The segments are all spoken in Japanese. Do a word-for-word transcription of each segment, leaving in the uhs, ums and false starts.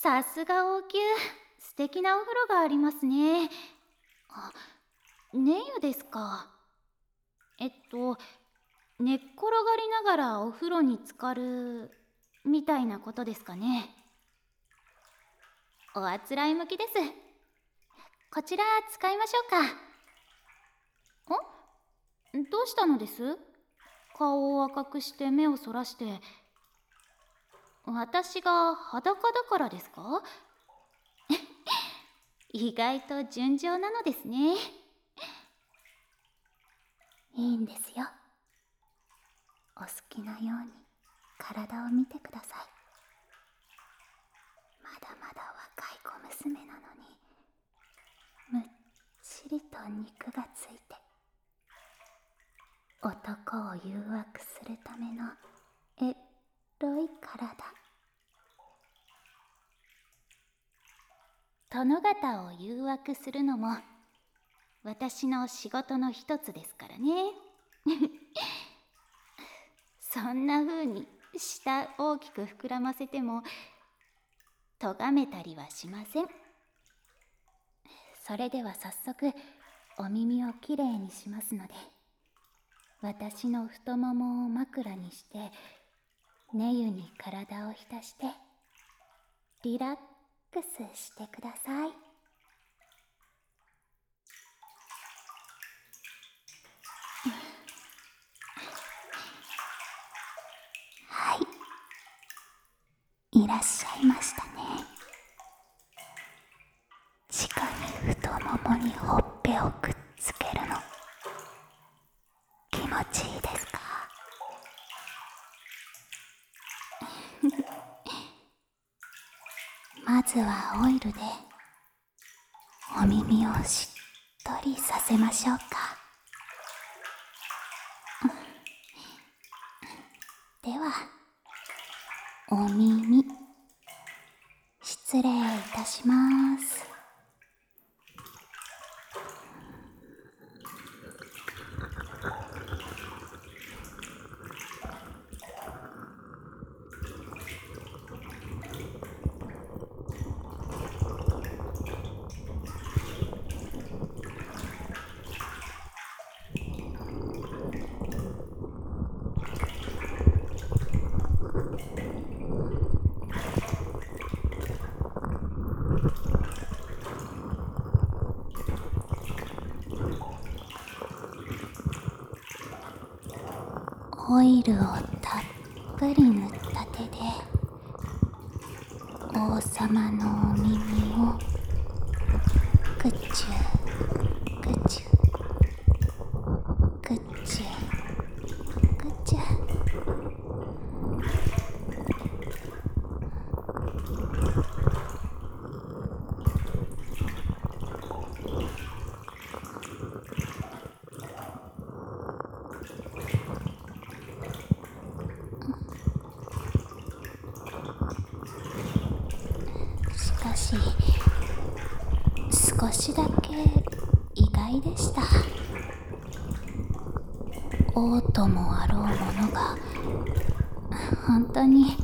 さすが王宮、素敵なお風呂がありますね。あ、ねゆですか。えっと、寝っ転がりながらお風呂に浸かるみたいなことですかね。おあつらい向きです。こちら使いましょうか。ん？どうしたのです？顔を赤くして目をそらして。私が裸だからですか？意外と純情なのですね。いいんですよ。お好きなように体を見てください。まだまだ若い小娘なのに、むっちりと肉がついて、男を誘惑するためのエロい体。殿方を誘惑するのも私の仕事の一つですからね。そんな風に舌大きく膨らませても咎めたりはしません。それでは早速お耳をきれいにしますので、私の太ももを枕にして寝湯に体を浸してリラックスしてください。はい、いらっしゃいましたね。直に太ももにほっぺをくっつけるの気持ちいいですか？まずはオイルでお耳をしっとりさせましょうか。ではお耳失礼いたします。オイルをたっぷり塗った手で王様のお耳をぐちゅぐちゅぐちゅぐちゅ。しかし少しだけ意外でした。王ともあろうものが本当に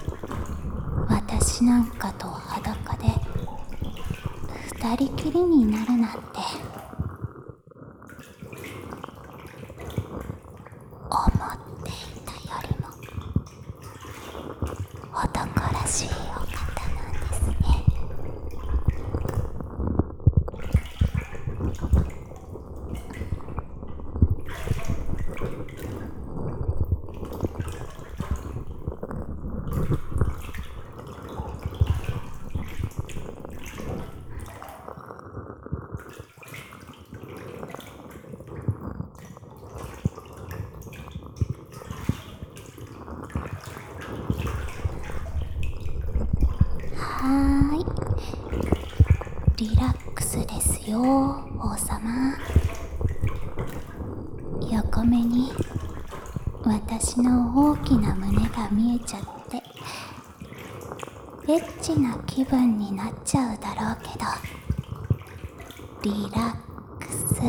私なんかと裸で二人きりになるなんて。思っていたよりも男らしいお方なんですね。はーい、リラックスですよ王様。横目に私の大きな胸が見えちゃってエッチな気分になっちゃうだろうけど、リラックス。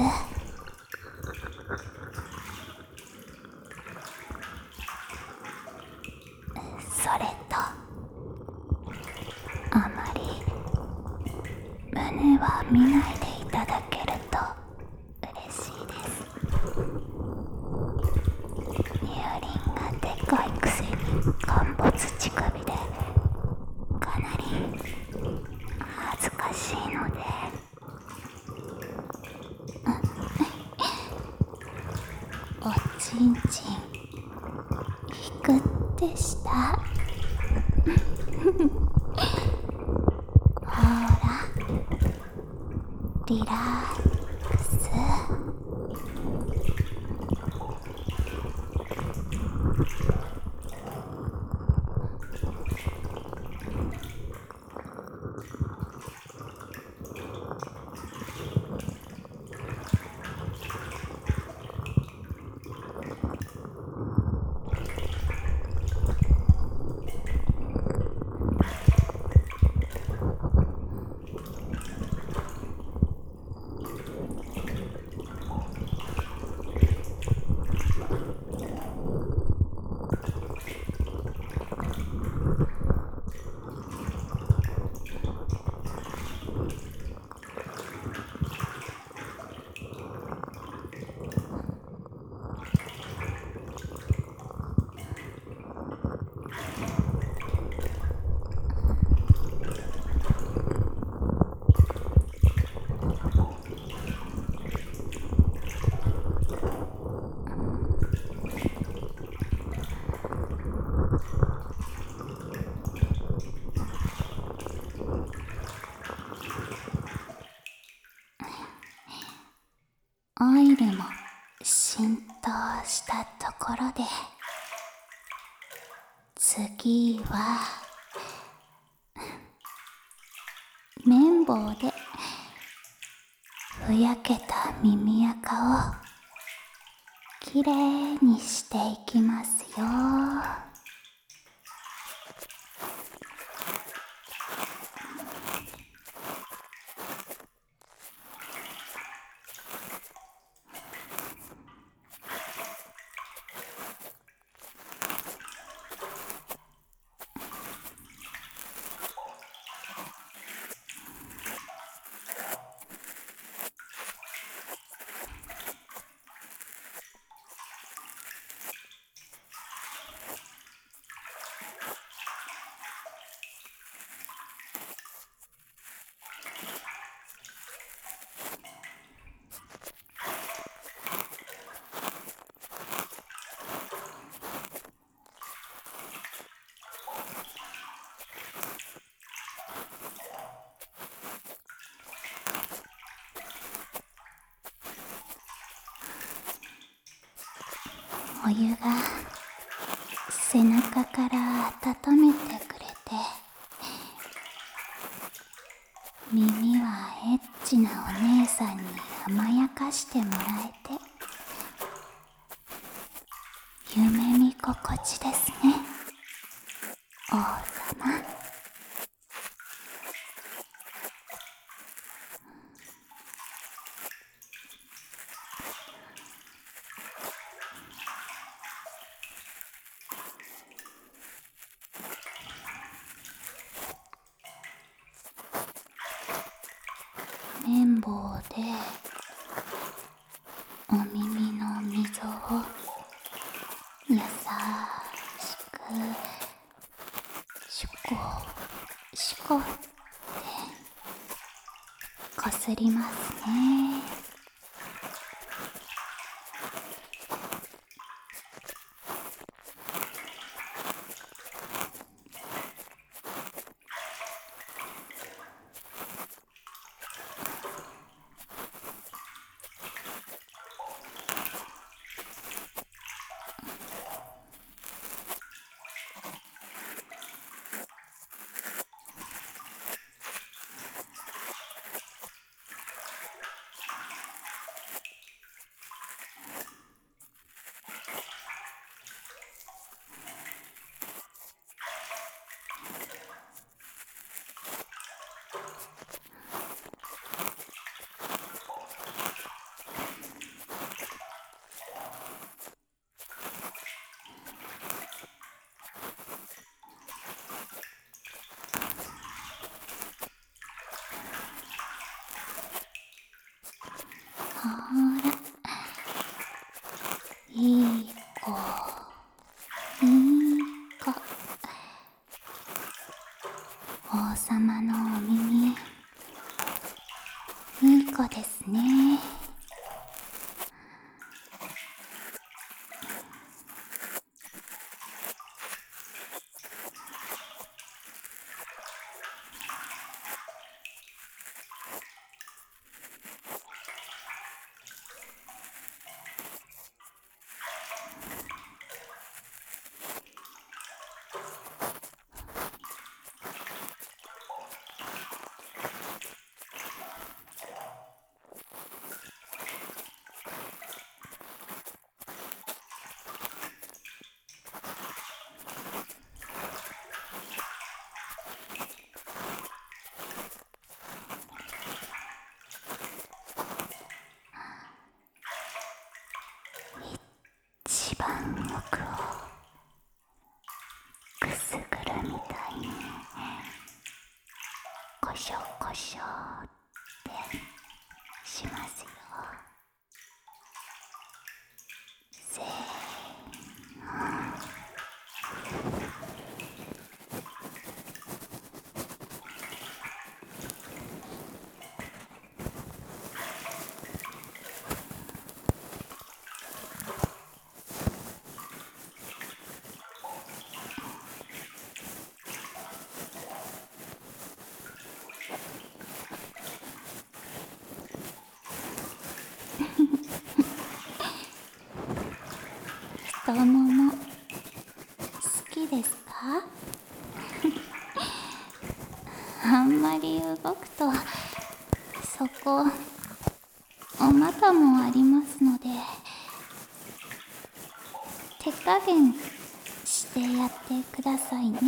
それとあまは見ないでいただけると嬉しいです。乳輪がでかいくせに陥没乳首でかなり恥ずかしいので、おちんちん引くってした。ほらリラックス。オイルも浸透したところで、次は綿棒でふやけた耳垢をきれいにしていきますよ。お湯が背中から温めてくれて、耳はエッチなお姉さんに甘やかしてもらえて、夢見心地ですね、王様。綿棒でお耳の溝を優しくシュコシュコってこすりますね。 ら、いい子、いい子。王様のお耳、いい子ですね。一番奥をくすぐるみたいにコショコショってしますよ。せーの。太もも好きですか？あんまり動くとそこお股もありますので、手加減してやってくださいね。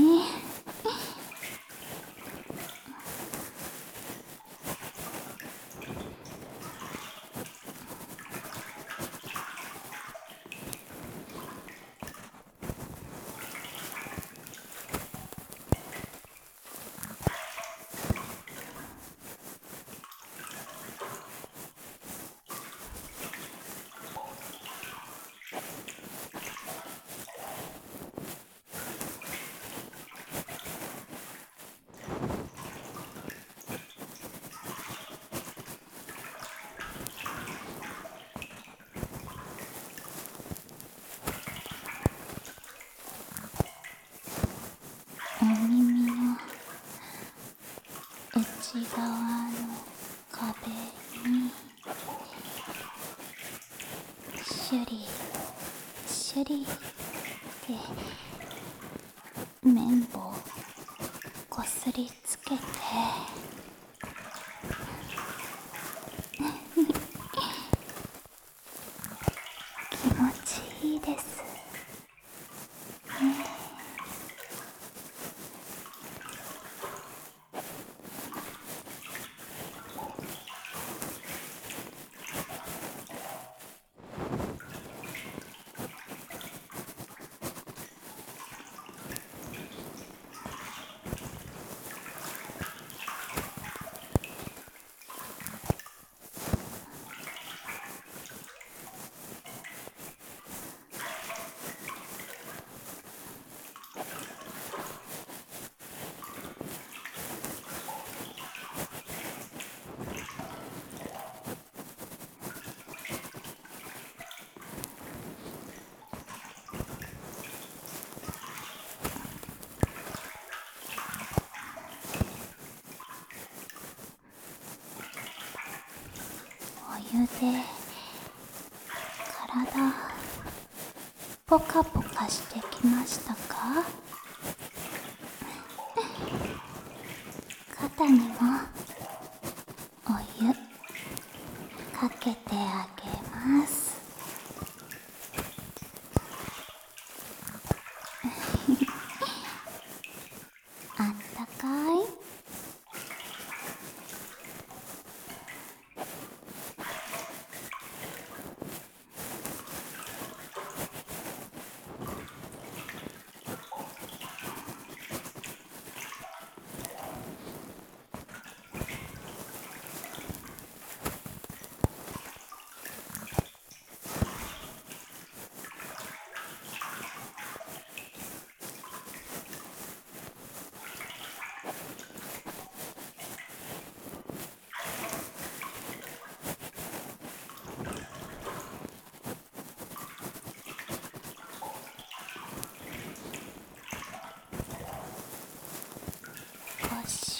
お耳の内側の壁にシュリシュリって綿棒こすりつけて気持ちいいです。お湯で体ポカポカしてきましたか？肩にもお湯かけてあげます。あったかい？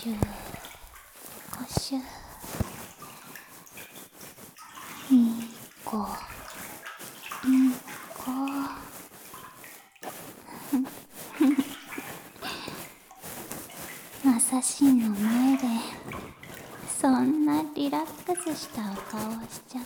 シュコシュ、いい子いい子。アサシンの前でそんなリラックスしたお顔をしちゃって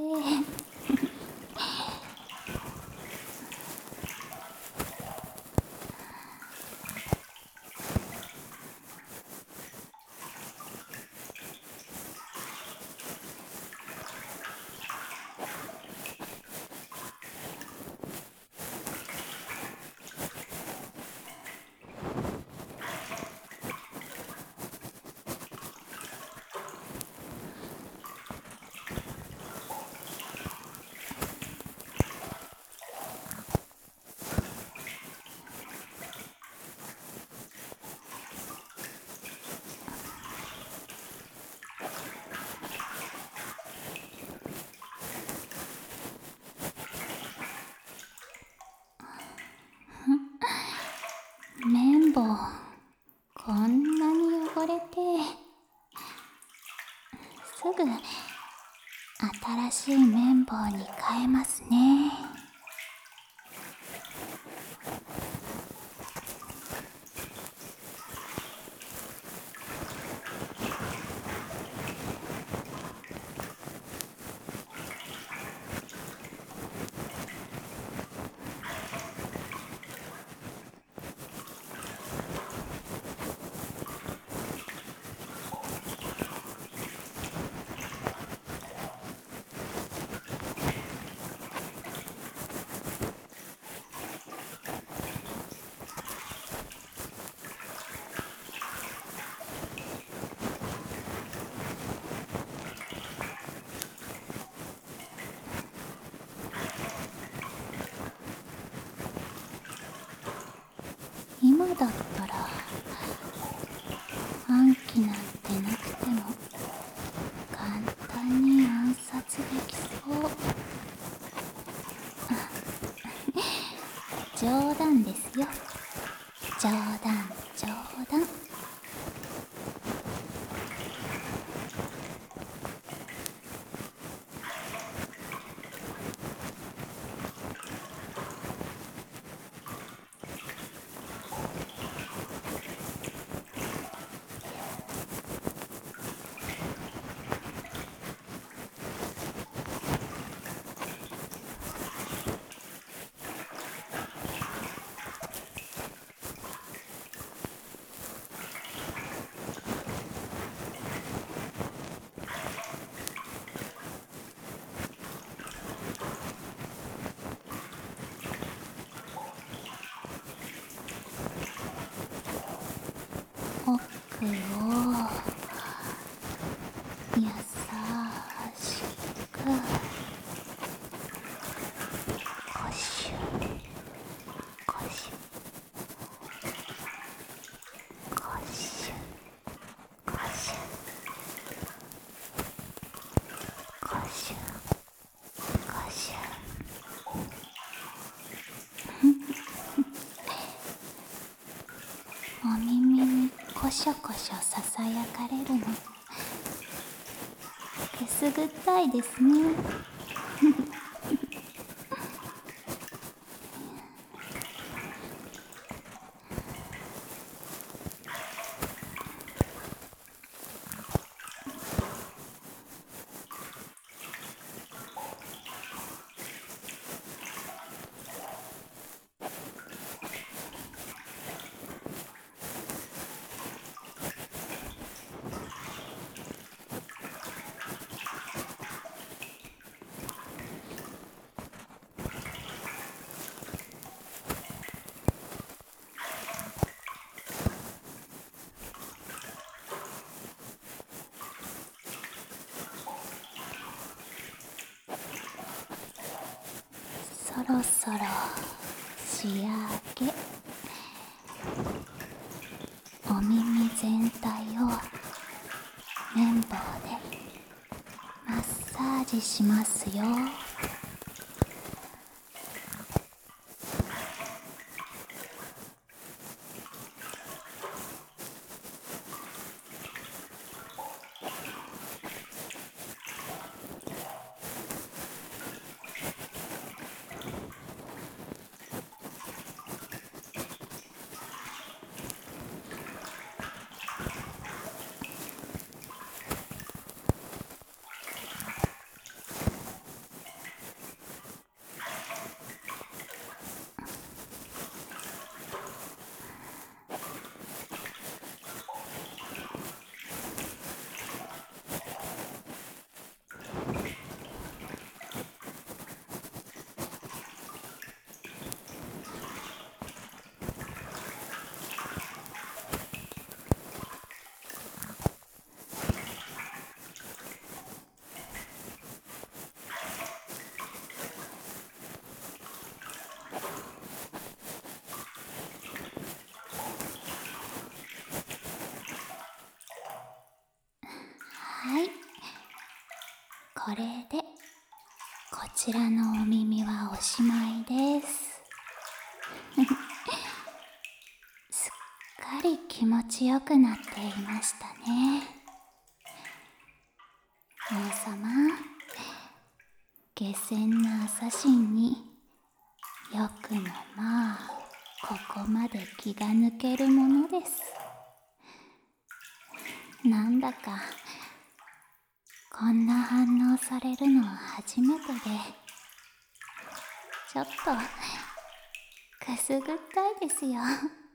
綿棒こんなに汚れて、すぐ新しい綿棒に変えますね。今だったら暗記なんてなくても簡単に暗殺できそう。冗談ですよ、冗談冗談。奥を優しくコシュコシュコシュコシュコシュコシュ。お耳にコショコショささやかれるのくすぐったいですね。そろそろ仕上げ。お耳全体を綿棒でマッサージしますよ。 はい、これでこちらのお耳はおしまいです。すっかり気持ちよくなっていましたね。王様、下船なアサシンによくもまあここまで気が抜けるものです。なんだかこんな反応されるのは初めてで、ちょっとくすぐったいですよ。